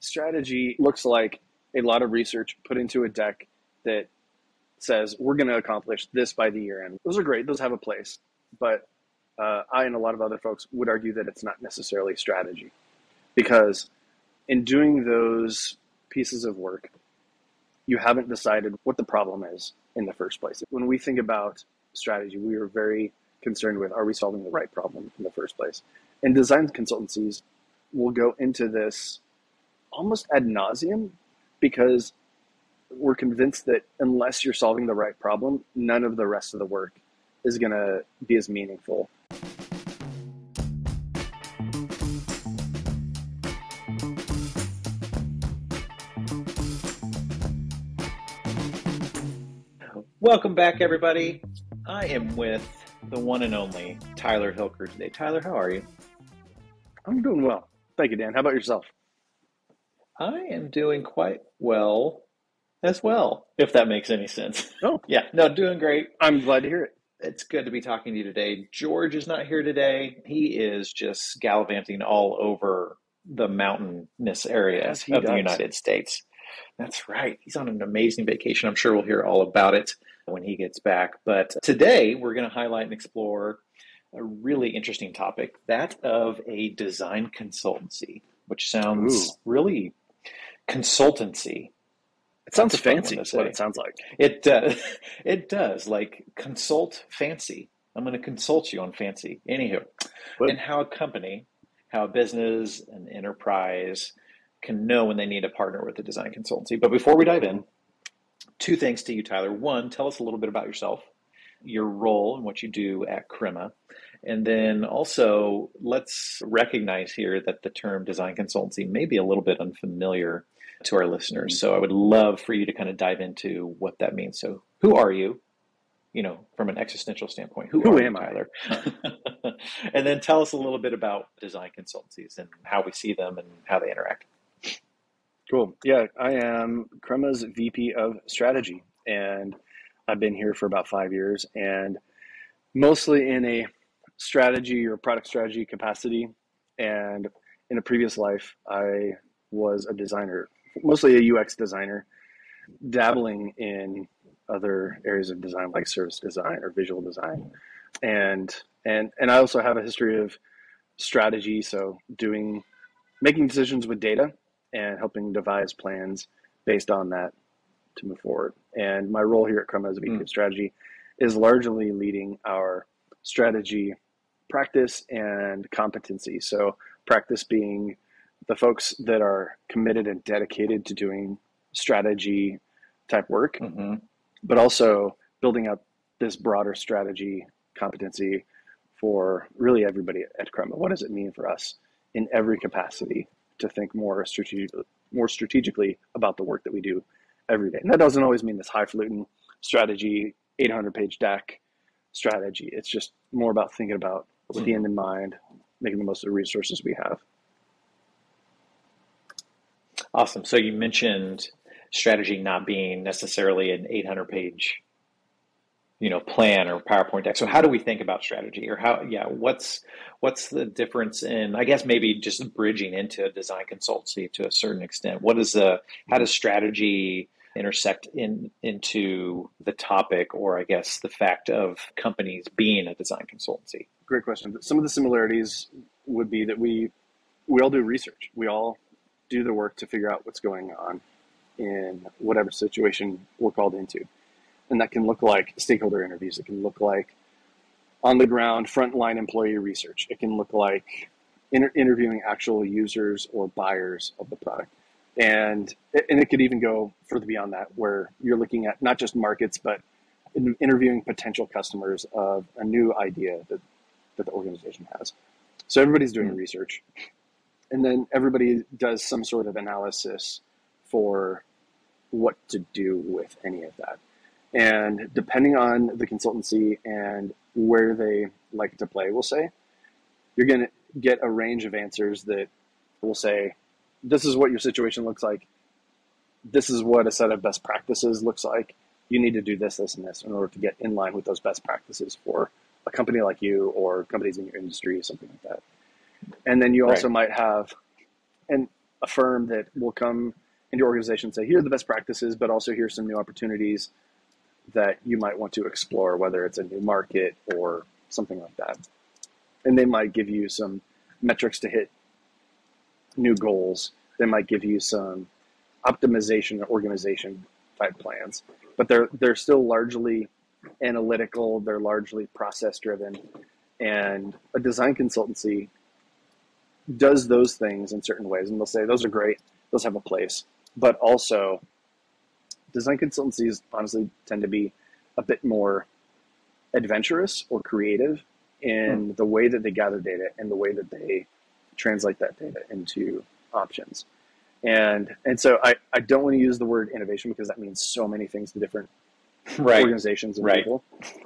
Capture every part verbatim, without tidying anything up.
strategy looks like a lot of research put into a deck that says we're going to accomplish this by the year end. Those are great. Those have a place. But uh, I and a lot of other folks would argue that it's not necessarily strategy, because in doing those pieces of work, you haven't decided what the problem is in the first place. When we think about strategy, we are very concerned with, are we solving the right problem in the first place? And design consultancies will go into this almost ad nauseum, because we're convinced that unless you're solving the right problem, none of the rest of the work is going to be as meaningful. Welcome back, everybody. I am with the one and only Tyler Hilker today. Tyler, how are you? I'm doing well. Thank you, Dan. How about yourself? I am doing quite well as well, if that makes any sense. Oh, yeah. No, doing great. I'm glad to hear it. It's good to be talking to you today. George is not here today. He is just gallivanting all over the mountainous area Yes, of does. the United States. That's right. He's on an amazing vacation. I'm sure we'll hear all about it when he gets back. But today we're going to highlight and explore a really interesting topic, that of a design consultancy, which sounds Ooh. really consultancy. It sounds That's a fun fancy, one to is what say. it sounds like. It does. It does. Like consult fancy. I'm going to consult you on fancy. Anywho, But- and how a company, how a business, an enterprise can know when they need to partner with a design consultancy. But before we dive in, two things to you, Tyler. One, tell us a little bit about yourself, your role and what you do at Crema. And then also, let's recognize here that the term design consultancy may be a little bit unfamiliar to our listeners. So I would love for you to kind of dive into what that means. So who are you? You know, from an existential standpoint, who, Who are am you, I? Tyler? And then tell us a little bit about design consultancies and how we see them and how they interact. Cool. Yeah, I am Crema's V P of strategy, and I've been here for about five years, and mostly in a strategy or product strategy capacity. And in a previous life, I was a designer, mostly a U X designer, dabbling in other areas of design like service design or visual design. And and and I also have a history of strategy, so doing making decisions with data and helping devise plans based on that to move forward. And my role here at Crema as a V P Mm. of strategy is largely leading our strategy practice and competency. So practice being the folks that are committed and dedicated to doing strategy type work, Mm-hmm. but also building up this broader strategy competency for really everybody at Crema. What does it mean for us in every capacity to think more strategically, more strategically about the work that we do every day? And that doesn't always mean this highfalutin strategy, eight hundred page deck strategy. It's just more about thinking about with Mm-hmm. the end in mind, making the most of the resources we have. Awesome. So you mentioned strategy not being necessarily an eight hundred page, you know, plan or PowerPoint deck. So how do we think about strategy, or how, yeah, what's, what's the difference in, I guess, maybe just bridging into a design consultancy to a certain extent? What is the, how does strategy intersect in, into the topic, or I guess the fact of companies being a design consultancy? Great question. Some of the similarities would be that we, we all do research. We all do the work to figure out what's going on in whatever situation we're called into. And that can look like stakeholder interviews. It can look like on the ground frontline employee research. It can look like inter- interviewing actual users or buyers of the product. And, and it could even go further beyond that, where you're looking at not just markets, but in interviewing potential customers of a new idea that, that the organization has. So everybody's doing Mm-hmm. research. And then everybody does some sort of analysis for what to do with any of that. And depending on the consultancy and where they like to play, we'll say, you're going to get a range of answers that will say, this is what your situation looks like. This is what a set of best practices looks like. You need to do this, this, and this in order to get in line with those best practices for a company like you or companies in your industry, something like that. And then you also Right. might have, and a firm that will come into your organization and say, here are the best practices, but also here's some new opportunities that you might want to explore, whether it's a new market or something like that. And they might give you some metrics to hit new goals. They might give you some optimization or organization type plans, but they're they're still largely analytical. They're largely process driven, and a design consultancy does those things in certain ways. And they'll say those are great; those have a place. But also, design consultancies honestly tend to be a bit more adventurous or creative in the way that they gather data and the way that they translate that data into options. And and so I, I don't want to use the word innovation because that means so many things to different right. organizations and right. people.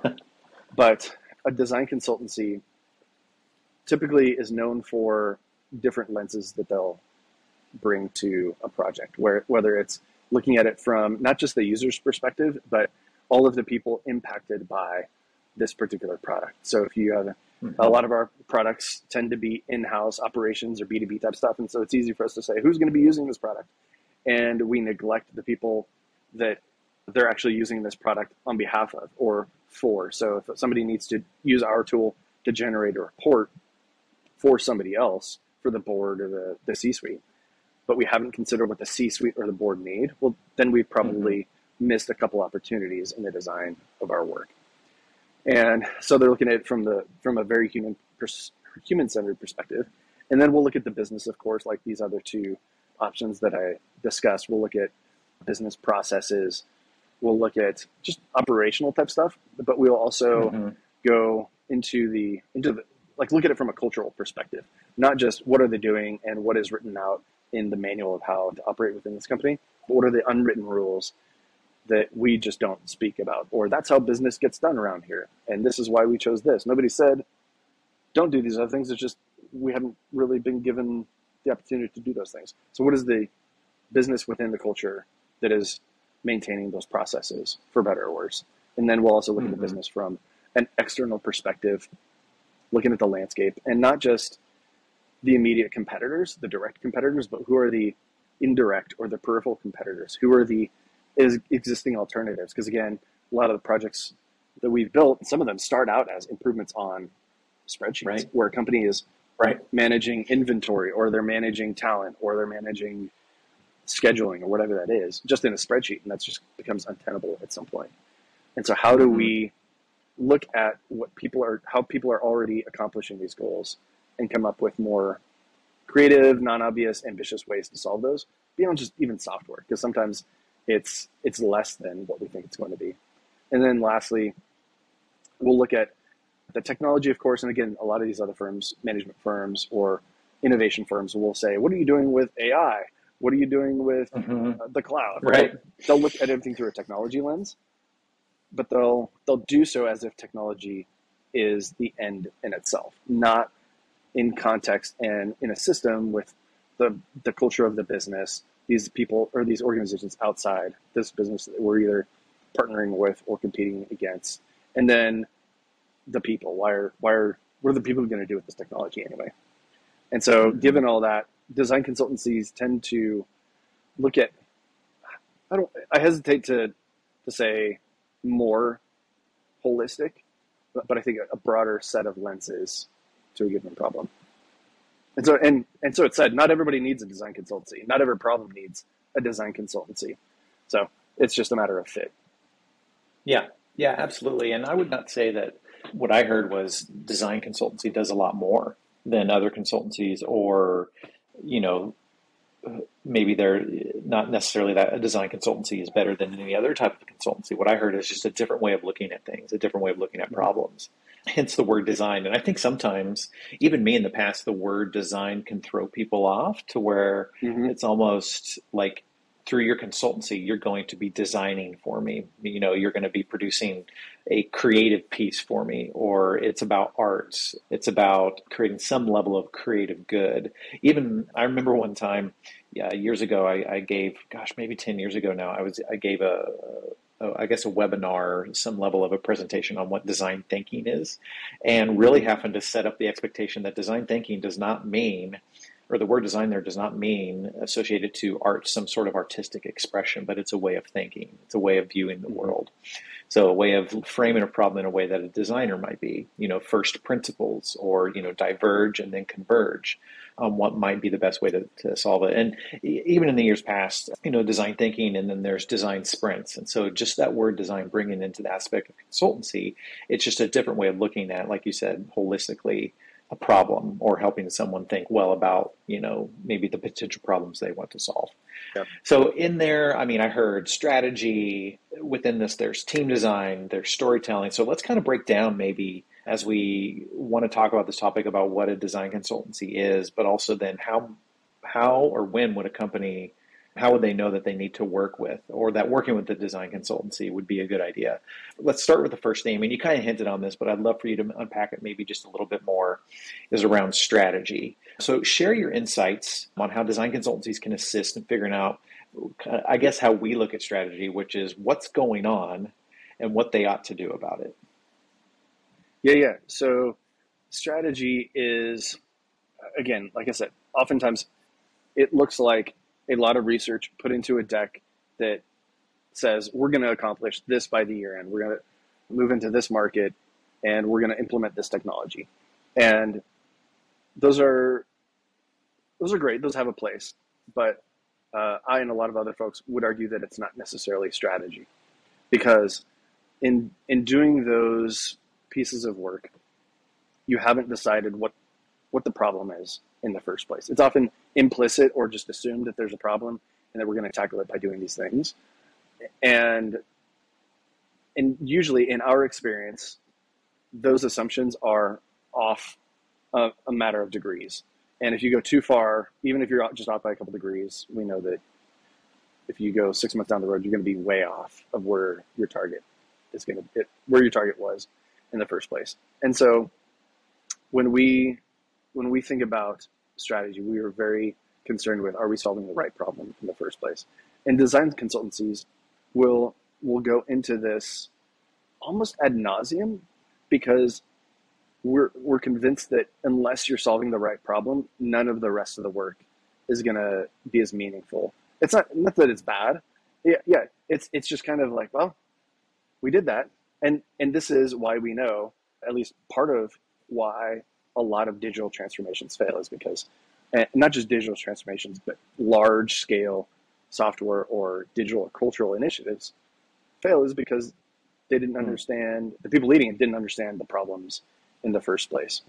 But a design consultancy typically is known for different lenses that they'll bring to a project, where whether it's looking at it from not just the user's perspective, but all of the people impacted by this particular product. So if you have mm-hmm. a lot of our products tend to be in-house operations or B two B type stuff. And so it's easy for us to say, who's going to be using this product? And we neglect the people that they're actually using this product on behalf of or for. So if somebody needs to use our tool to generate a report for somebody else, for the board or the, the C-suite, but we haven't considered what the C-suite or the board need, well, then we've probably mm-hmm. missed a couple opportunities in the design of our work. And so they're looking at it from the from a very human pers- human-centered perspective. And then we'll look at the business, of course, like these other two options that I discussed. We'll look at business processes. We'll look at just operational type stuff, but we'll also mm-hmm. go into the into the like look at it from a cultural perspective, not just what are they doing and what is written out in the manual of how to operate within this company, but what are the unwritten rules that we just don't speak about, or that's how business gets done around here, and this is why we chose this. Nobody said don't do these other things. It's just we haven't really been given the opportunity to do those things. So what is the business within the culture that is maintaining those processes, for better or worse? And then we'll also look mm-hmm. at the business from an external perspective, looking at the landscape, and not just the immediate competitors, the direct competitors, but who are the indirect or the peripheral competitors? Who are the is existing alternatives? Because again, a lot of the projects that we've built, some of them start out as improvements on spreadsheets, right. where a company is right. managing inventory, or they're managing talent, or they're managing scheduling, or whatever that is, just in a spreadsheet, and that just becomes untenable at some point. And so, how do mm-hmm. we look at what people are, how people are already accomplishing these goals, and come up with more creative, non-obvious, ambitious ways to solve those beyond just even software? Because sometimes it's it's less than what we think it's going to be. And then lastly, we'll look at the technology, of course, and again, a lot of these other firms, management firms or innovation firms, will say, what are you doing with A I? What are you doing with mm-hmm. uh, the cloud? Right. They'll, they'll look at everything through a technology lens, but they'll they'll do so as if technology is the end in itself, not in context and in a system with the the culture of the business, these people or these organizations outside this business that we're either partnering with or competing against. And then the people, why are, why are, what are the people going to do with this technology anyway? And so mm-hmm. given all that, design consultancies tend to look at, I don't, I hesitate to, to say more holistic, but, but I think a, a broader set of lenses to a given problem. And so, and, and so it said, not everybody needs a design consultancy. Not every problem needs a design consultancy. So it's just a matter of fit. Yeah, yeah, absolutely. And I would not say that what I heard was design consultancy does a lot more than other consultancies, or, you know, maybe they're not necessarily that a design consultancy is better than any other type of consultancy. What I heard is just a different way of looking at things, a different way of looking at problems. Hence the word design. And I think sometimes, even me in the past, the word design can throw people off to where mm-hmm. it's almost like through your consultancy, you're going to be designing for me. You know, you're going to be producing a creative piece for me, or it's about arts. It's about creating some level of creative good. Even I remember one time, yeah, years ago, I, I gave, gosh, maybe ten years ago now, I was, I gave a, a, I guess a webinar, some level of a presentation on what design thinking is, and really having to set up the expectation that design thinking does not mean or the word design there does not mean associated to art, some sort of artistic expression, but it's a way of thinking. It's a way of viewing the world. So a way of framing a problem in a way that a designer might be, you know, first principles, or, you know, diverge and then converge on what might be the best way to, to solve it. And even in the years past, you know, design thinking, and then there's design sprints. And so just that word design bringing into the aspect of consultancy, it's just a different way of looking at, like you said, holistically, a problem, or helping someone think well about, you know, maybe the potential problems they want to solve. Yep. So in there, I mean, I heard strategy. Within this, there's team design, there's storytelling. So let's kind of break down, maybe, as we want to talk about this topic, about what a design consultancy is, but also then how, how or when would a company, how would they know that they need to work with, or that working with the design consultancy would be a good idea? Let's start with the first thing. I mean, you kind of hinted on this, but I'd love for you to unpack it maybe just a little bit more, is around strategy. So share your insights on how design consultancies can assist in figuring out, I guess, how we look at strategy, which is what's going on and what they ought to do about it. Yeah, yeah. So strategy is, again, like I said, oftentimes it looks like a lot of research put into a deck that says we're going to accomplish this by the year end. We're going to move into this market, and we're going to implement this technology. And those are those are great. Those have a place. But uh, I and a lot of other folks would argue that it's not necessarily strategy, because in in doing those pieces of work, you haven't decided what what the problem is in the first place. It's often implicit or just assumed that there's a problem and that we're going to tackle it by doing these things. And and usually in our experience, those assumptions are off a, a matter of degrees. And if you go too far, even if you're just off by a couple degrees, we know that if you go six months down the road, you're going to be way off of where your target is going to, where your target was in the first place. And so when we when we think about strategy, we are very concerned with, are we solving the right problem in the first place? And design consultancies will will go into this almost ad nauseum, because we're we're convinced that unless you're solving the right problem, none of the rest of the work is going to be as meaningful. It's not not that it's bad. Yeah, yeah, it's it's just kind of like, well, we did that. And and this is why we know, at least part of why a lot of digital transformations fail, is because, and not just digital transformations, but large scale software or digital or cultural initiatives fail, is because they didn't understand, the people leading it didn't understand the problems in the first place.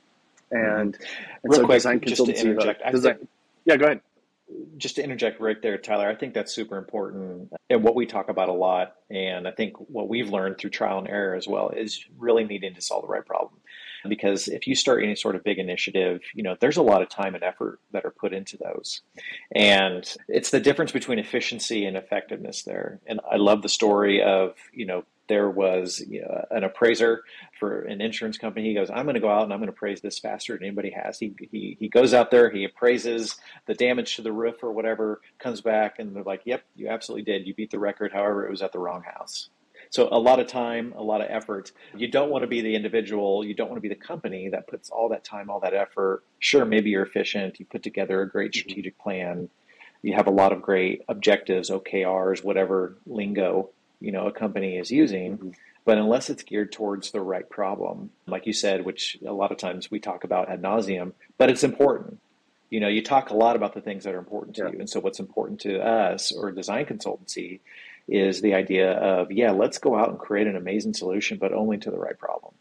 And, mm-hmm. and Real so quick, design just to consultancy, interject, uh, design, think, yeah, go ahead. Just to interject right there, Tyler, I think that's super important, and what we talk about a lot. And I think what we've learned through trial and error as well is really needing to solve the right problem. Because if you start any sort of big initiative, you know, there's a lot of time and effort that are put into those. And it's the difference between efficiency and effectiveness there. And I love the story of, you know, there was you know, an appraiser for an insurance company. He goes, I'm going to go out and I'm going to appraise this faster than anybody has. He, he, he goes out there, he appraises the damage to the roof or whatever, comes back, and they're like, yep, you absolutely did. You beat the record. However, it was at the wrong house. So a lot of time, a lot of effort. You don't want to be the individual. You don't want to be the company that puts all that time, all that effort. Sure, maybe you're efficient. You put together a great strategic plan. You have a lot of great objectives, O K Rs, whatever lingo, you know, a company is using. But unless it's geared towards the right problem, like you said, which a lot of times we talk about ad nauseum, but it's important. You know, you talk a lot about the things that are important to yeah. you. And so what's important to us or design consultancy is the idea of, yeah, let's go out and create an amazing solution, but only to the right problem.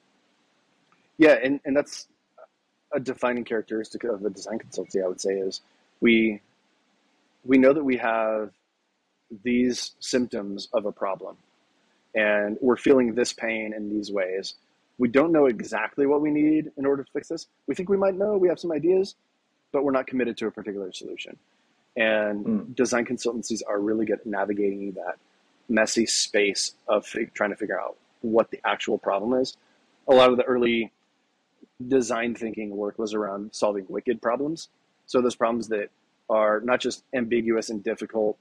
Yeah, and, and that's a defining characteristic of a design consultancy, I would say, is we we know that we have these symptoms of a problem, and we're feeling this pain in these ways. We don't know exactly what we need in order to fix this. We think we might know, we have some ideas, but we're not committed to a particular solution. And mm. design consultancies are really good at navigating that messy space of fig- trying to figure out what the actual problem is. A lot of the early design thinking work was around solving wicked problems. So those problems that are not just ambiguous and difficult,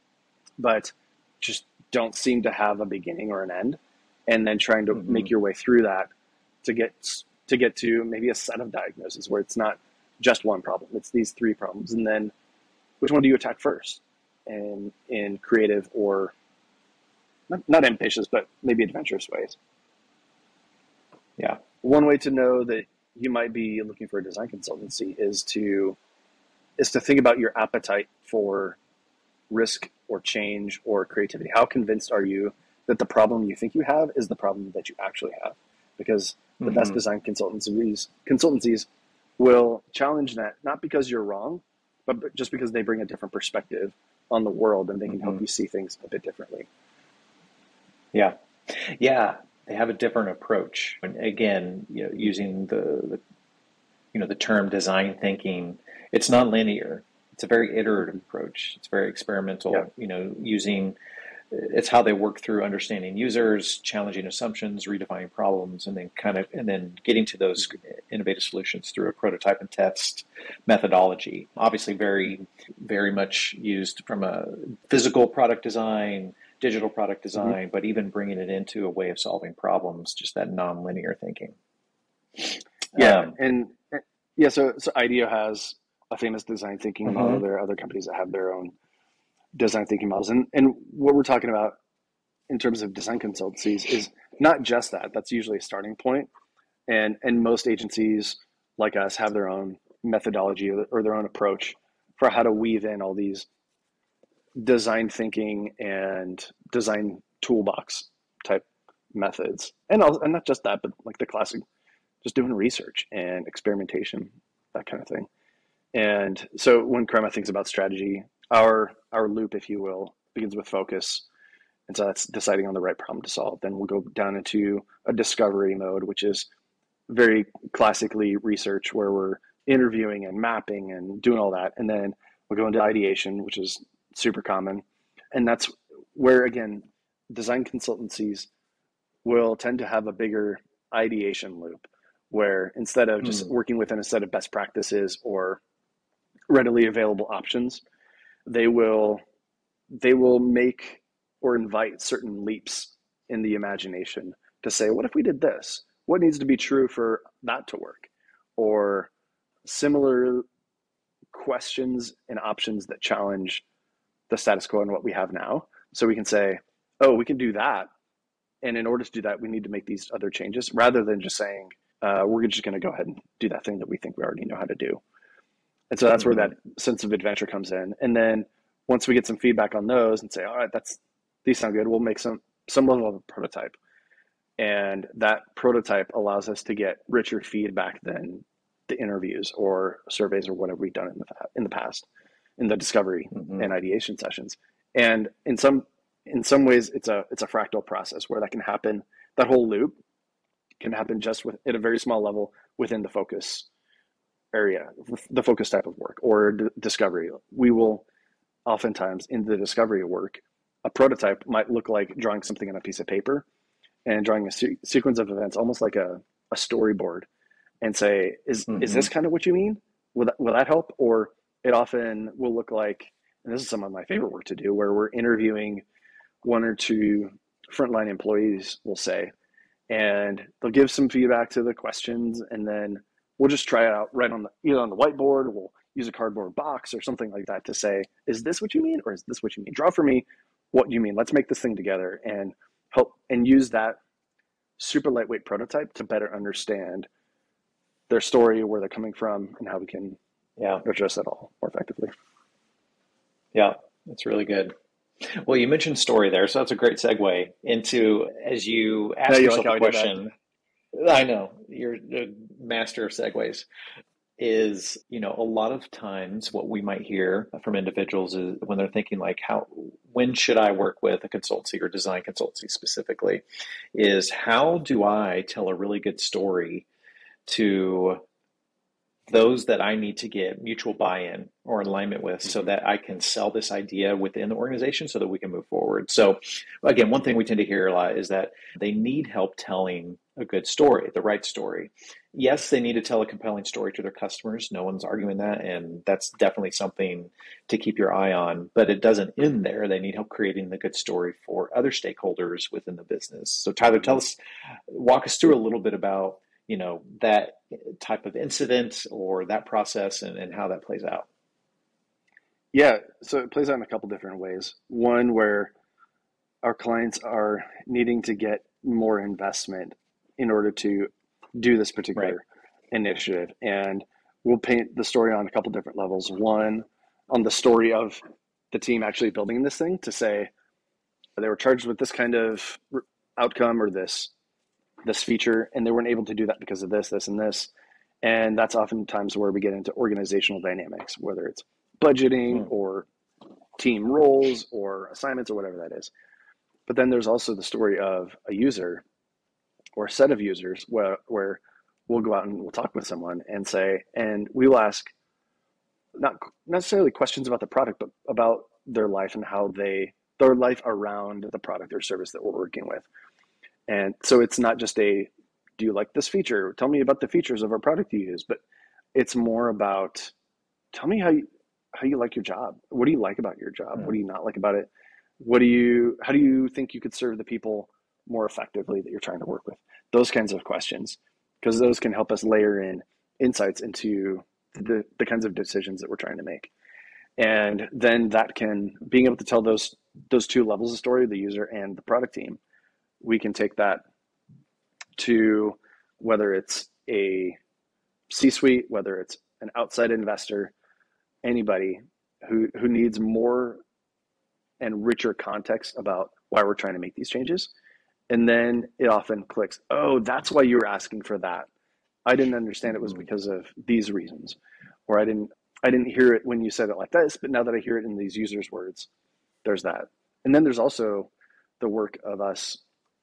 but just don't seem to have a beginning or an end. And then trying to mm-hmm. make your way through that to get to get to maybe a set of diagnoses where it's not just one problem. It's these three problems. And then which one do you attack first? And in creative or not, not ambitious, but maybe adventurous ways. Yeah. One way to know that you might be looking for a design consultancy is to is to think about your appetite for risk or change or creativity. How convinced are you that the problem you think you have is the problem that you actually have? Because the mm-hmm. best design consultancies consultancies will challenge that, not because you're wrong, but just because they bring a different perspective on the world and they can mm-hmm. help you see things a bit differently. Yeah. Yeah. They have a different approach. And again, you know, using the, the, you know, the term design thinking, it's non-linear. It's a very iterative approach. It's very experimental, yeah. you know, using, it's how they work through understanding users, challenging assumptions, redefining problems, and then kind of, and then getting to those innovative solutions through a prototype and test methodology. Obviously very, very much used from a physical product design, digital product design, mm-hmm. but even bringing it into a way of solving problems, just that non-linear thinking. Yeah. Um, and yeah, so, so IDEO has a famous design thinking mm-hmm. model. There are other companies that have their own design thinking models. And, and what we're talking about in terms of design consultancies is not just that. That's usually a starting point. And, and most agencies like us have their own methodology or their own approach for how to weave in all these design thinking and design toolbox type methods. And also, and not just that, but like the classic, just doing research and experimentation, that kind of thing. And so when Crema thinks about strategy, our our loop, if you will, begins with focus. And so that's deciding on the right problem to solve. Then we'll go down into a discovery mode, which is very classically research, where we're interviewing and mapping and doing all that. And then we'll go into ideation, which is super common. And that's where, again, design consultancies will tend to have a bigger ideation loop, where instead of just mm. working within a set of best practices or readily available options, they will they will make or invite certain leaps in the imagination to say, what if we did this? What needs to be true for that to work? Or similar questions and options that challenge the status quo and what we have now. So we can say, oh, we can do that. And in order to do that, we need to make these other changes, rather than just saying, uh, we're just going to go ahead and do that thing that we think we already know how to do. And so that's mm-hmm. where that sense of adventure comes in. And then once we get some feedback on those and say, all right, that's these sound good, we'll make some some level of a prototype. And that prototype allows us to get richer feedback than the interviews or surveys or whatever we've done in the in the past, in the discovery mm-hmm. and ideation sessions. And in some in some ways, it's a it's a fractal process where that can happen. That whole loop can happen just with at a very small level within the focus area, the focus type of work or d- discovery. We will oftentimes in the discovery work, a prototype might look like drawing something on a piece of paper and drawing a se- sequence of events, almost like a, a storyboard, and say, is mm-hmm. is this kind of what you mean? Will that, will that help? Or it often will look like, and this is some of my favorite work to do, where we're interviewing one or two frontline employees, we'll say, and they'll give some feedback to the questions, and then we'll just try it out right on the, either on the whiteboard, or we'll use a cardboard box or something like that to say, is this what you mean? Or is this what you mean? Draw for me what you mean. Let's make this thing together and help and use that super lightweight prototype to better understand their story, where they're coming from, and how we can yeah. address that all more effectively. Yeah, that's really good. Well, you mentioned story there, so that's a great segue into, as you ask you yourself like a question. I know, you're the master of segues. Is, you know, a lot of times what we might hear from individuals is when they're thinking like, how, when should I work with a consultancy or design consultancy specifically, is how do I tell a really good story to those that I need to get mutual buy-in or alignment with, so that I can sell this idea within the organization so that we can move forward. So again, one thing we tend to hear a lot is that they need help telling a good story, the right story. Yes, they need to tell a compelling story to their customers. No one's arguing that. And that's definitely something to keep your eye on, but it doesn't end there. They need help creating the good story for other stakeholders within the business. So Tyler, tell us, walk us through a little bit about, you know, that type of incident or that process and, and how that plays out? Yeah, so it plays out in a couple different ways. One where our clients are needing to get more investment in order to do this particular Right. initiative. And we'll paint the story on a couple different levels. One, on the story of the team actually building this thing, to say they were charged with this kind of outcome or this this feature, and they weren't able to do that because of this, this, and this. And that's oftentimes where we get into organizational dynamics, whether it's budgeting Mm. or team roles or assignments or whatever that is. But then there's also the story of a user or a set of users where, where we'll go out and we'll talk with someone and say, and we will ask not necessarily questions about the product, but about their life and how they, their life around the product or service that we're working with. And so it's not just a, do you like this feature? Tell me about the features of our product you use, but it's more about, tell me how you, how you like your job. What do you like about your job? What do you not like about it? What do you, how do you think you could serve the people more effectively that you're trying to work with? Those kinds of questions, because those can help us layer in insights into the, the kinds of decisions that we're trying to make. And then that can, being able to tell those, those two levels of story, the user and the product team, we can take that to whether it's a C-suite, whether it's an outside investor, anybody who who needs more and richer context about why we're trying to make these changes. And then it often clicks, oh, that's why you were asking for that. I didn't understand it was because of these reasons. Or I didn't I didn't hear it when you said it like this, but now that I hear it in these users' words, there's that. And then there's also the work of us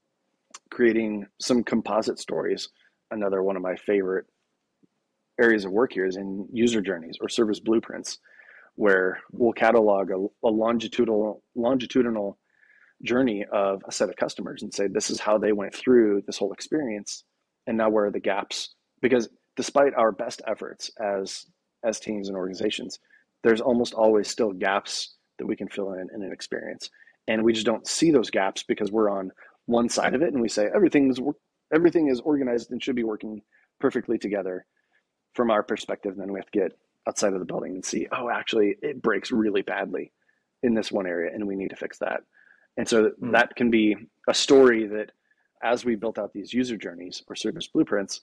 creating some composite stories. Another one of my favorite areas of work here is in user journeys or service blueprints, where we'll catalog a, a longitudinal longitudinal journey of a set of customers and say, this is how they went through this whole experience, and now where are the gaps? Because despite our best efforts as as teams and organizations, there's almost always still gaps that we can fill in in an experience, and we just don't see those gaps because we're on one side of it and we say everything's everything is organized and should be working perfectly together from our perspective. Then we have to get outside of the building and see, oh, actually it breaks really badly in this one area and we need to fix that. And so mm. that can be a story that as we built out these user journeys or service blueprints,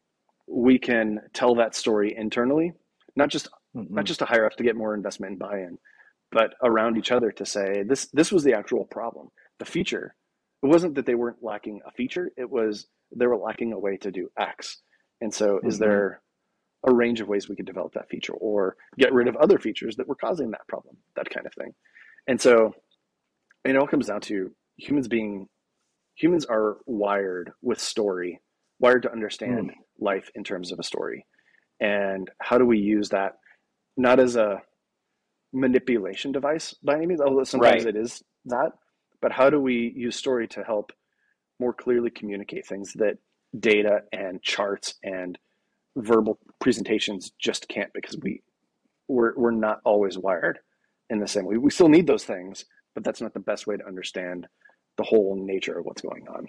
we can tell that story internally, not just mm-hmm. not just to hire ups to get more investment and buy-in, but around each other to say, this this was the actual problem. The feature, it wasn't that they weren't lacking a feature, it was they were lacking a way to do X. And so mm-hmm. is there a range of ways we could develop that feature or get rid of other features that were causing that problem, that kind of thing. And so it all comes down to humans being, humans are wired with story, wired to understand mm. life in terms of a story. And how do we use that, not as a manipulation device by any means, although sometimes right. it is that, but how do we use story to help more clearly communicate things that data and charts and verbal presentations just can't, because we we're, we're not always wired in the same way. We still need those things, but that's not the best way to understand the whole nature of what's going on.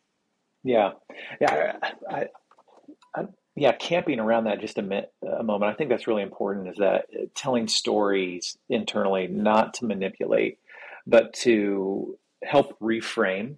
Yeah. Yeah. I, I, I, yeah. Camping around that just a, minute, a moment. I think that's really important, is that telling stories internally, not to manipulate, but to help reframe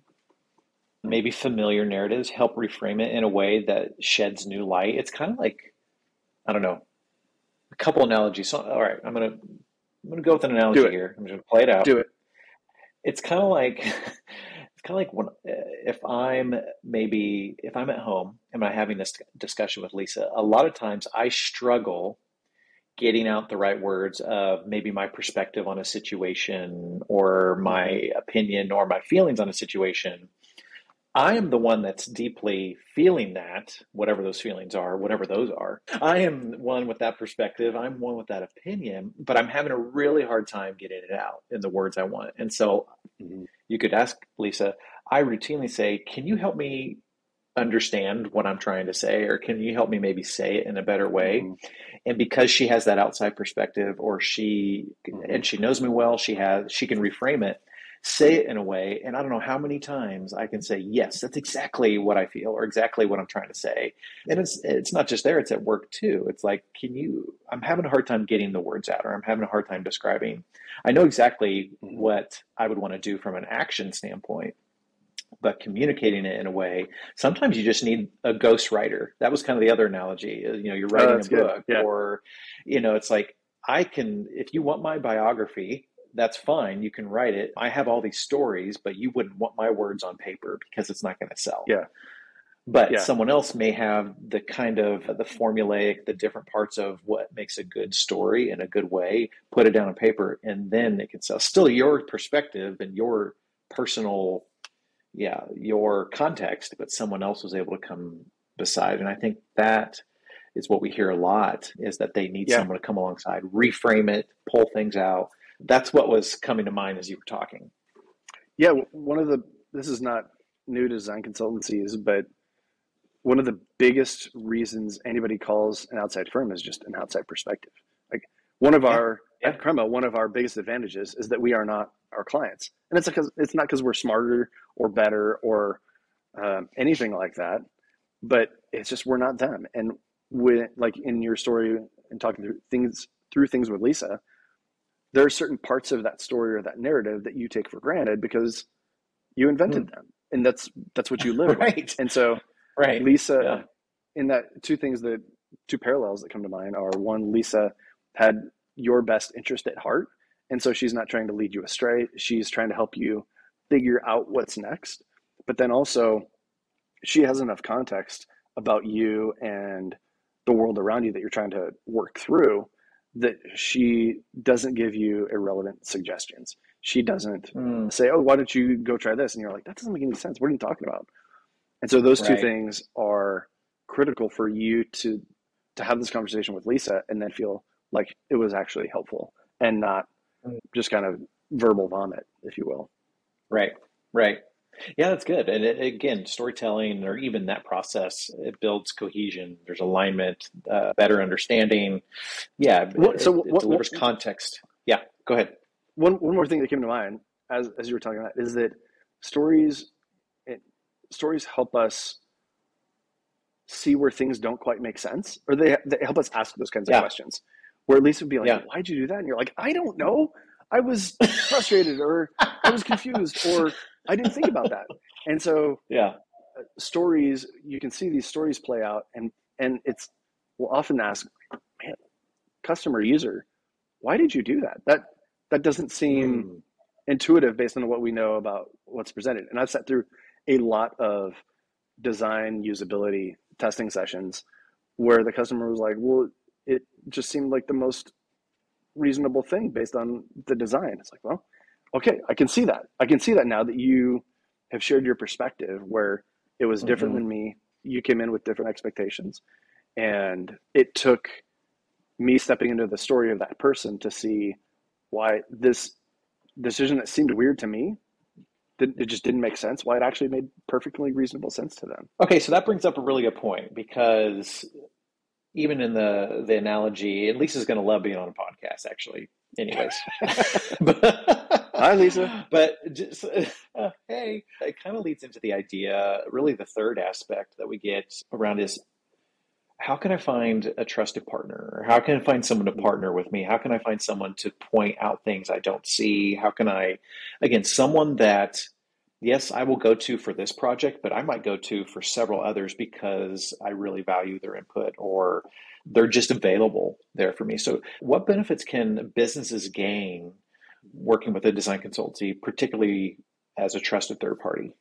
maybe familiar narratives, help reframe it in a way that sheds new light. It's kind of like, I don't know, a couple analogies. So, all right, I'm going to, I'm going to go with an analogy here. I'm just going to play it out. Do it. It's kind of like, it's kind of like when, if I'm maybe, if I'm at home and I'm having this discussion with Lisa, a lot of times I struggle getting out the right words of maybe my perspective on a situation or my opinion or my feelings on a situation. I am the one that's deeply feeling that, whatever those feelings are, whatever those are. I am one with that perspective. I'm one with that opinion, but I'm having a really hard time getting it out in the words I want. And so mm-hmm. you could ask Lisa, I routinely say, can you help me understand what I'm trying to say? Or can you help me maybe say it in a better way? Mm-hmm. And because she has that outside perspective, or she, mm-hmm. and she knows me well, she has, she can reframe it. say it in a way, and I don't know how many times I can say, yes, that's exactly what I feel or exactly what I'm trying to say. And it's it's not just there, it's at work too. It's like, can you, I'm having a hard time getting the words out, or I'm having a hard time describing. I know exactly Mhm. what I would want to do from an action standpoint, but communicating it in a way, sometimes you just need a ghostwriter. That was kind of the other analogy. You know, you're Oh, writing a that's good. book, Yeah. or, you know, it's like, I can, if you want my biography, that's fine. You can write it. I have all these stories, but you wouldn't want my words on paper because it's not going to sell. Yeah. But Yeah. someone else may have the kind of the formulaic, the different parts of what makes a good story in a good way, put it down on paper, and then it can sell. Still your perspective and your personal, yeah, your context, but someone else was able to come beside. And I think that is what we hear a lot, is that they need Yeah. someone to come alongside, reframe it, pull things out. That's what was coming to mind as you were talking. Yeah. One of the, this is not new to design consultancies, but one of the biggest reasons anybody calls an outside firm is just an outside perspective. Like one of Yeah, our, yeah, at Crema, one of our biggest advantages is that we are not our clients. And it's because it's not because we're smarter or better or um, anything like that, but it's just we're not them. And when, like in your story and talking through things through things with Lisa, there are certain parts of that story or that narrative that you take for granted because you Hmm. invented them, and that's that's what you live by. Right, And so right, Lisa, yeah, in that, two things that two parallels that come to mind are, one, Lisa had your best interest at heart, and so she's not trying to lead you astray. She's trying to help you figure out what's next. But then also, she has enough context about you and the world around you that you're trying to work through that she doesn't give you irrelevant suggestions. She doesn't mm, say, "Oh, why don't you go try this?" And you're like, "That doesn't make any sense. What are you talking about?" And so those two right. things are critical for you to to have this conversation with Lisa and then feel like it was actually helpful and not just kind of verbal vomit, if you will. Right, right. Yeah, that's good. And it, again, storytelling or even that process, it builds cohesion. There's alignment, uh, better understanding. Yeah, What, so it, it what, what, delivers context. Yeah, go ahead. one one more thing that came to mind as as you were talking about is that stories it, stories help us see where things don't quite make sense, or they they help us ask those kinds of Yeah, questions. Where at least would be like, yeah. "Why'd you do that?" And you're like, "I don't know. I was frustrated, or I was confused, or I didn't think about that." And so Yeah. stories, you can see these stories play out, and and it's we'll often ask, man, customer user, why did you do that? That that doesn't seem Mm, intuitive based on what we know about what's presented. And I've sat through a lot of design usability testing sessions where the customer was like, well, it just seemed like the most reasonable thing based on the design. It's like, well, okay, I can see that. I can see that now that you have shared your perspective where it was different hmm. than me. You came in with different expectations. And it took me stepping into the story of that person to see why this decision that seemed weird to me, it just didn't make sense, why it actually made perfectly reasonable sense to them. Okay, so that brings up a really good point because even in the the analogy, and Lisa's going to love being on a podcast, actually. Anyways, Hi, Lisa. but, but just uh, hey, it kind of leads into the idea. Really, the third aspect that we get around is how can I find a trusted partner? Or how can I find someone to Mhm. partner with me? How can I find someone to point out things I don't see? How can I, again, someone that, yes, I will go to for this project, but I might go to for several others because I really value their input or they're just available there for me. So, what benefits can businesses gain working with a design consultancy, particularly as a trusted third party?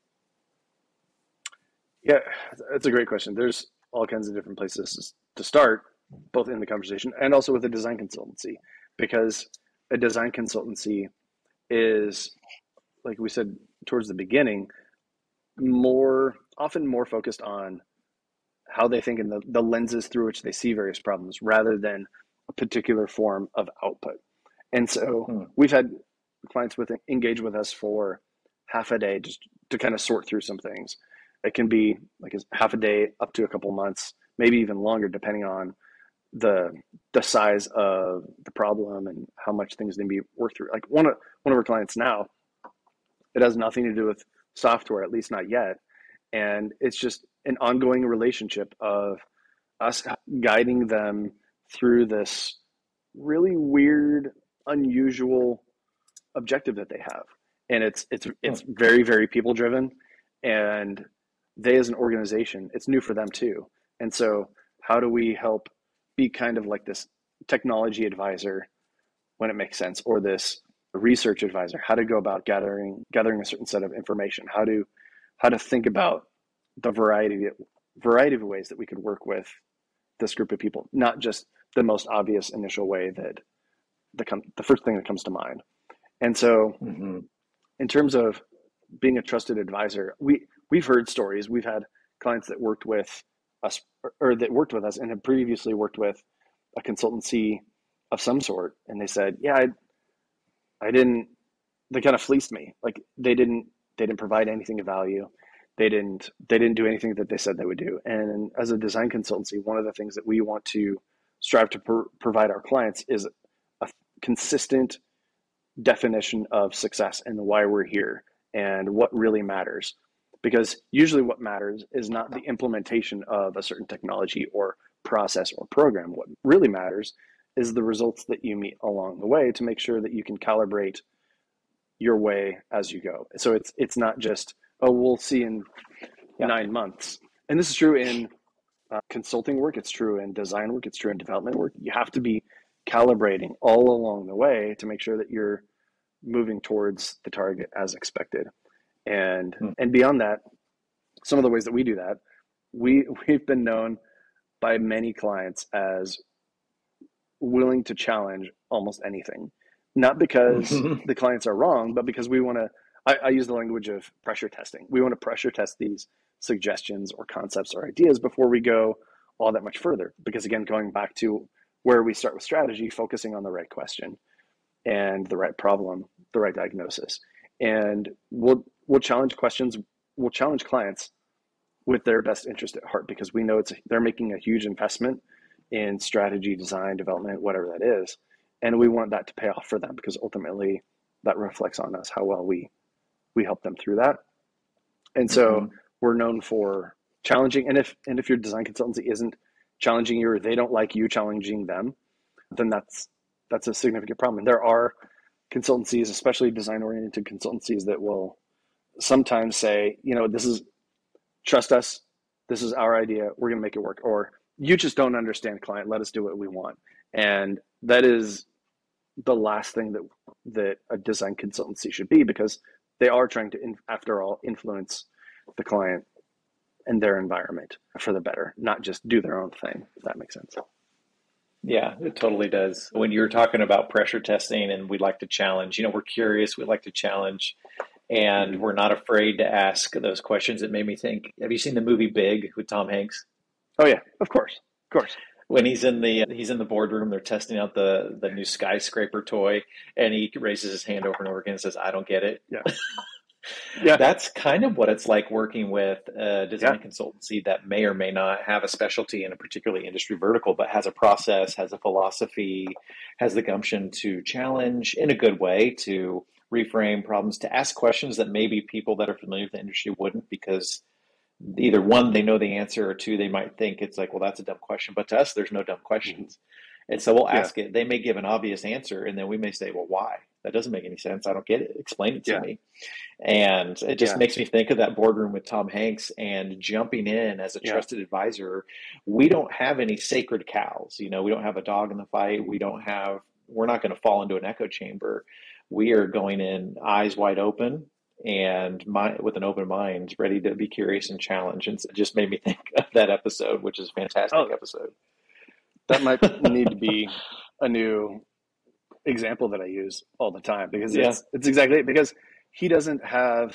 Yeah, that's a great question. There's all kinds of different places to start, both in the conversation and also with a design consultancy, because a design consultancy is, like we said towards the beginning, more often more focused on how they think and the, the lenses through which they see various problems rather than a particular form of output. And so Hmm. we've had clients with engage with us for half a day just to kind of sort through some things. It can be like a half a day up to a couple months, maybe even longer, depending on the the size of the problem and how much things need to be worked through. Like one of one of our clients now, It has nothing to do with software, at least not yet. And it's just an ongoing relationship of us guiding them through this really weird, unusual objective that they have. And it's it's it's very, very people driven. And they as an organization, it's new for them too. And so how do we help be kind of like this technology advisor when it makes sense, or this research advisor, how to go about gathering gathering a certain set of information, how to how to think about the variety variety of ways that we could work with this group of people, not just the most obvious initial way that the the first thing that comes to mind. And so mm-hmm. in terms of being a trusted advisor, we we've heard stories. We've had clients that worked with us or, or that worked with us and had previously worked with a consultancy of some sort, and they said, yeah, I, I didn't, they kind of fleeced me. Like they didn't, they didn't provide anything of value. They didn't, they didn't do anything that they said they would do. And as a design consultancy, one of the things that we want to strive to pr- provide our clients is a consistent definition of success and why we're here and what really matters. Because usually what matters is not the implementation of a certain technology or process or program. What really matters is the results that you meet along the way to make sure that you can calibrate your way as you go. So it's it's not just, oh, we'll see in yeah. nine months. And this is true in uh, consulting work. It's true in design work. It's true in development work. You have to be calibrating all along the way to make sure that you're moving towards the target as expected. And hmm. and beyond that, some of the ways that we do that, we we've been known by many clients as willing to challenge almost anything, not because the clients are wrong, but because we want to, I, I use the language of pressure testing. We want to pressure test these suggestions or concepts or ideas before we go all that much further. Because again, going back to where we start with strategy, focusing on the right question and the right problem, the right diagnosis. And we'll, we'll challenge questions, we'll challenge clients with their best interest at heart, because we know it's, they're making a huge investment in strategy, design, development, whatever that is. And we want that to pay off for them, because ultimately that reflects on us, how well we, we help them through that. And so mm-hmm. we're known for challenging. And if, and if your design consultancy isn't challenging you, or they don't like you challenging them, then that's, that's a significant problem. And there are consultancies, especially design oriented consultancies, that will sometimes say, you know, this is, trust us, this is our idea, we're going to make it work. Or you just don't understand, client, let us do what we want. And that is the last thing that that a design consultancy should be, because they are trying to, after all, influence the client and their environment for the better, not just do their own thing, if that makes sense. Yeah, it totally does. When you're talking about pressure testing and we like to challenge, you know, we're curious, we like to challenge, and we're not afraid to ask those questions. It made me think, have you seen the movie Big with Tom Hanks? Oh yeah, of course, of course. When he's in the he's in the boardroom, they're testing out the the new skyscraper toy, and he raises his hand over and over again and says, "I don't get it." Yeah, yeah. That's kind of what it's like working with a design yeah. consultancy that may or may not have a specialty in a particular industry vertical, but has a process, has a philosophy, has the gumption to challenge in a good way, to reframe problems, to ask questions that maybe people that are familiar with the industry wouldn't, because either one, they know the answer, or two, they might think it's like, well, that's a dumb question. But to us, there's no dumb questions. And so we'll ask yeah. it. They may give an obvious answer, and then we may say, well, why? That doesn't make any sense. I don't get it. Explain it to yeah. me. And it just yeah. makes me think of that boardroom with Tom Hanks and jumping in as a yeah. trusted advisor. We don't have any sacred cows. You know, we don't have a dog in the fight. We don't have, we're not going to fall into an echo chamber. We are going in eyes wide open and my, with an open mind, ready to be curious and challenge. And it just made me think of that episode, which is a fantastic oh, episode. That might need to be a new example that I use all the time, because yeah. it's, it's exactly it, because he doesn't have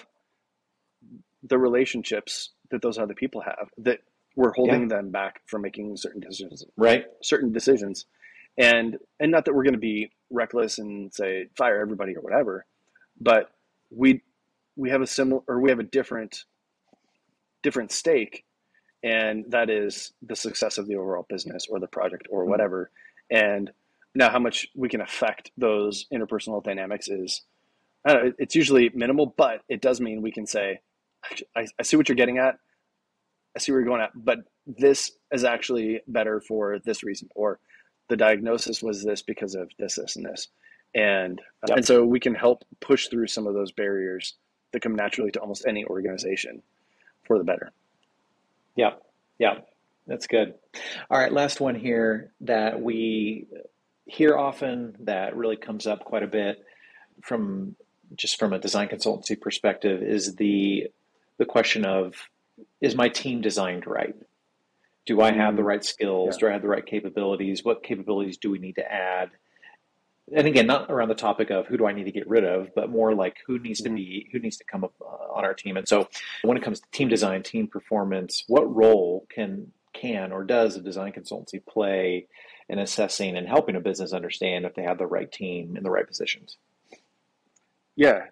the relationships that those other people have, that we're holding yeah. them back from making certain decisions, right? Certain decisions. And, and not that we're going to be reckless and say, fire everybody or whatever, but we, we have a similar, or we have a different, different stake. And that is the success of the overall business or the project or whatever. Mm-hmm. And, now, how much we can affect those interpersonal dynamics is I don't know, it's usually minimal, but it does mean we can say, I, I see what you're getting at. I see where you're going at, but this is actually better for this reason, or the diagnosis was this because of this, this, and this. And, uh, Yep. and so we can help push through some of those barriers that come naturally to almost any organization for the better. Yeah, yeah, that's good. All right, last one here that we hear often that really comes up quite a bit from just from a design consultancy perspective is the the question of, is my team designed right? Do I have the Mm, right skills? yeah. Do I have the right capabilities? What capabilities do we need to add? And again, not around the topic of who do I need to get rid of, but more like who needs to Mhm. be, who needs to come up uh, on our team. And so when it comes to team design, team performance, what role can, can or does a design consultancy play in assessing and helping a business understand if they have the right team in the right positions? Yeah.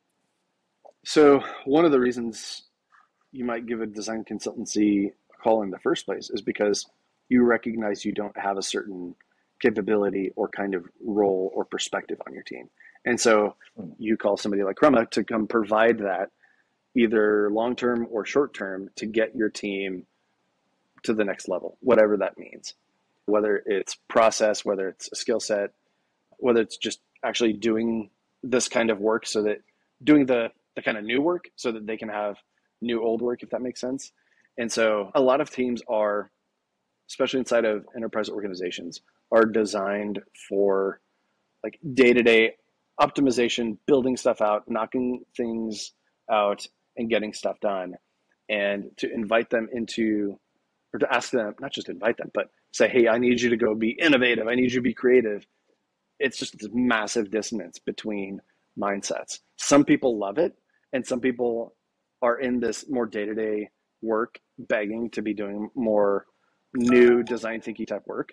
So one of the reasons you might give a design consultancy a call in the first place is because you recognize you don't have a certain capability or kind of role or perspective on your team. And so you call somebody like Crema to come provide that either long term or short term to get your team to the next level, whatever that means. Whether it's process, whether it's a skill set, whether it's just actually doing this kind of work so that doing the, the kind of new work so that they can have new old work, if that makes sense. And so a lot of teams are, especially inside of enterprise organizations, are designed for like day-to-day optimization, building stuff out, knocking things out, and getting stuff done. And to invite them into, or to ask them, not just invite them, but say, hey, I need you to go be innovative. I need you to be creative. It's just this massive dissonance between mindsets. Some people love it, and some people are in this more day-to-day work begging to be doing more new design thinking type work.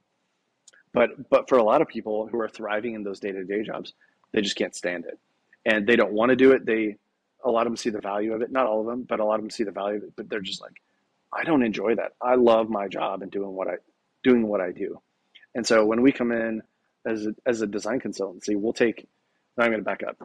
But but for a lot of people who are thriving in those day-to-day jobs, they just can't stand it. And they don't want to do it. They a lot of them see the value of it. Not all of them, but a lot of them see the value of it. But they're just like, I don't enjoy that. I love my job and doing what I doing what I do. And so when we come in as a, as a design consultancy, we'll take. Now I'm going to back up.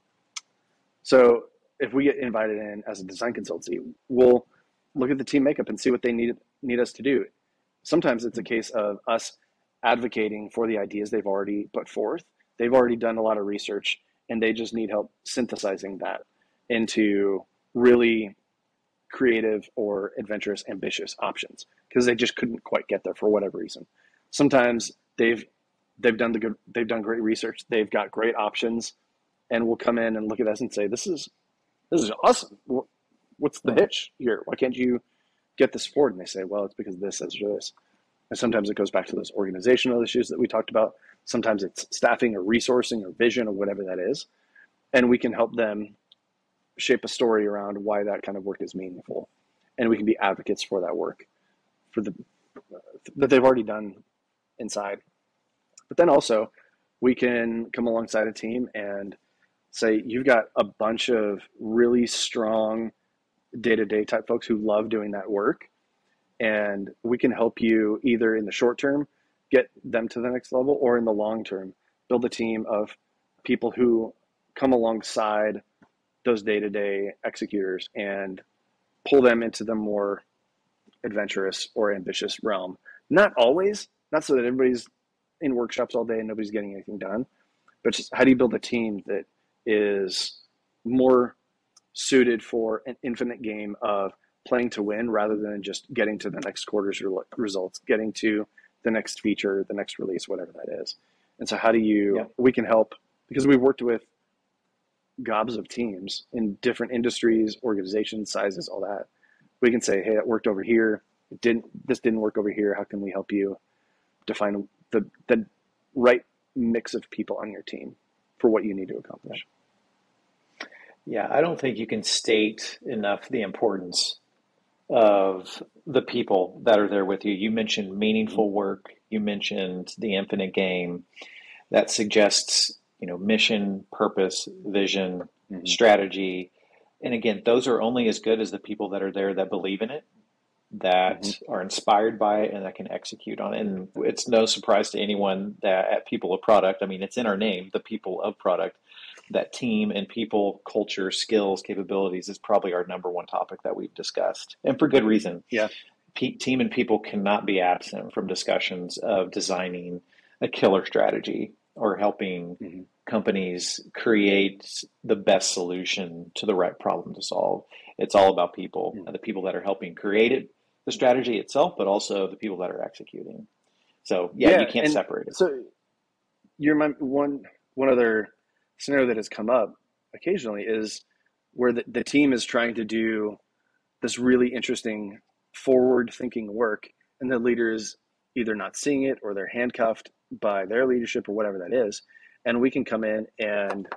So if we get invited in as a design consultancy, we'll look at the team makeup and see what they need need us to do. Sometimes it's a case of us advocating for the ideas they've already put forth. They've already done a lot of research, and they just need help synthesizing that into really creative or adventurous, ambitious options because they just couldn't quite get there for whatever reason. Sometimes they've they've done the good they've done great research. They've got great options, and will come in and look at us and say, "This is this is awesome. What's the hitch here? Why can't you get this forward?" And they say, "Well, it's because this, this, or this." And sometimes it goes back to those organizational issues that we talked about. Sometimes it's staffing or resourcing or vision or whatever that is. And we can help them shape a story around why that kind of work is meaningful. And we can be advocates for that work for the that they've already done inside. But then also we can come alongside a team and say, you've got a bunch of really strong day-to-day type folks who love doing that work. And we can help you either in the short term, get them to the next level, or in the long term, build a team of people who come alongside those day-to-day executors and pull them into the more adventurous or ambitious realm. Not always, not so that everybody's in workshops all day and nobody's getting anything done, but just how do you build a team that is more suited for an infinite game of playing to win rather than just getting to the next quarter's results, getting to the next feature, the next release, whatever that is. And so how do you, yeah. we can help because we've worked with gobs of teams in different industries, organizations, sizes, all that. We can say, hey, it worked over here. It didn't, this didn't work over here. How can we help you define the, the right mix of people on your team for what you need to accomplish? Yeah, I don't think you can state enough the importance of the people that are there with you. You mentioned meaningful work. You mentioned the infinite game. That suggests, you know, mission, purpose, vision, mm-hmm. strategy. And again, those are only as good as the people that are there that believe in it, that mm-hmm. are inspired by it, and that can execute on it. And it's no surprise to anyone that at People of Product, I mean, it's in our name, the People of Product, that team and people, culture, skills, capabilities is probably our number one topic that we've discussed, and for good reason. Yeah. P- team and people cannot be absent from discussions of designing a killer strategy or helping mm-hmm. companies create the best solution to the right problem to solve. It's all about people, mm-hmm. and the people that are helping create it, the strategy itself, but also the people that are executing. So yeah, yeah you can't separate it. So you're my one one other scenario that has come up occasionally is where the, the team is trying to do this really interesting forward thinking work, and the leader is either not seeing it or they're handcuffed by their leadership or whatever that is. And we can come in and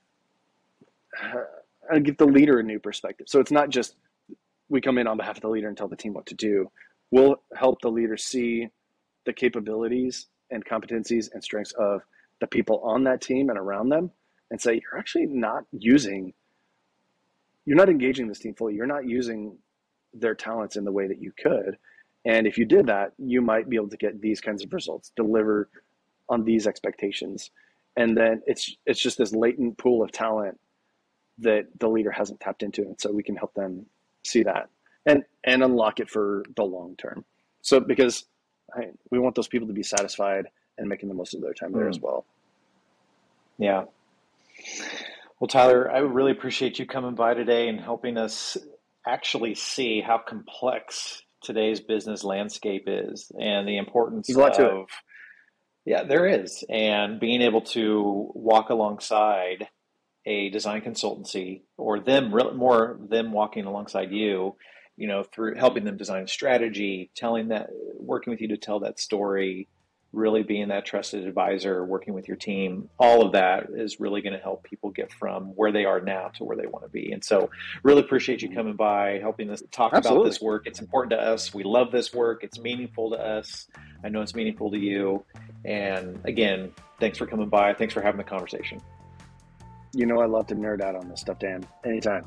uh, give the leader a new perspective. So it's not just we come in on behalf of the leader and tell the team what to do. We'll help the leader see the capabilities and competencies and strengths of the people on that team and around them, and say, you're actually not using, you're not engaging this team fully. You're not using their talents in the way that you could. And if you did that, you might be able to get these kinds of results, deliver on these expectations. And then it's it's just this latent pool of talent that the leader hasn't tapped into. And so we can help them see that and, and unlock it for the long term. So because I, we want those people to be satisfied and making the most of their time there mm. as well. Yeah. Well, Tyler, I really appreciate you coming by today and helping us actually see how complex today's business landscape is and the importance There's a lot of, to it. Yeah, there is. And being able to walk alongside a design consultancy or them, more them walking alongside you, you know, through helping them design strategy, telling that, working with you to tell that story, really being that trusted advisor, working with your team, all of that is really going to help people get from where they are now to where they want to be. And so really appreciate you coming by, helping us talk Absolutely. about this work. It's important to us. We love this work. It's meaningful to us. I know it's meaningful to you. And again, thanks for coming by. Thanks for having the conversation. You know, I love to nerd out on this stuff, Dan. Anytime.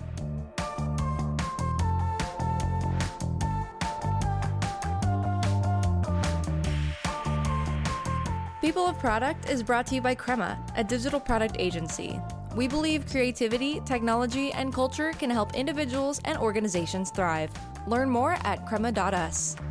People of Product is brought to you by Crema, a digital product agency. We believe creativity, technology, and culture can help individuals and organizations thrive. Learn more at crema dot us.